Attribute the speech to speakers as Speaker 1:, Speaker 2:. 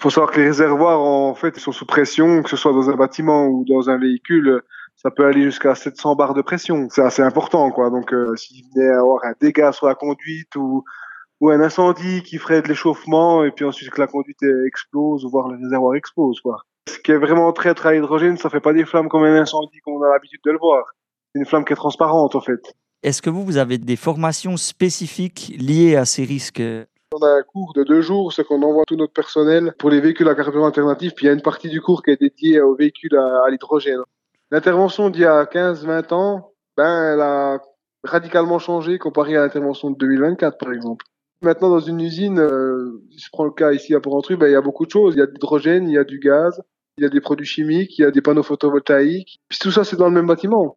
Speaker 1: faut savoir que les réservoirs, en fait, ils sont sous pression, que ce soit dans un bâtiment ou dans un véhicule. Ça peut aller jusqu'à 700 bars de pression. C'est assez important, quoi. Donc, s'il venait à avoir un dégât sur la conduite ou un incendie qui ferait de l'échauffement et puis ensuite que la conduite explose ou voire le réservoir explose, quoi. Ce qui est vraiment traître à l'hydrogène, ça fait pas des flammes comme un incendie comme on a l'habitude de le voir. C'est une flamme qui est transparente, en fait.
Speaker 2: Est-ce que vous avez des formations spécifiques liées à ces risques?
Speaker 1: On a un cours de 2 jours, c'est qu'on envoie tout notre personnel pour les véhicules à carburant alternatif, puis il y a une partie du cours qui est dédiée aux véhicules à l'hydrogène. L'intervention d'il y a 15-20 ans, elle a radicalement changé comparé à l'intervention de 2024, par exemple. Maintenant, dans une usine, si je prends le cas ici à Porrentruy, il y a beaucoup de choses. Il y a de l'hydrogène, il y a du gaz, il y a des produits chimiques, il y a des panneaux photovoltaïques. Puis tout ça, c'est dans le même bâtiment.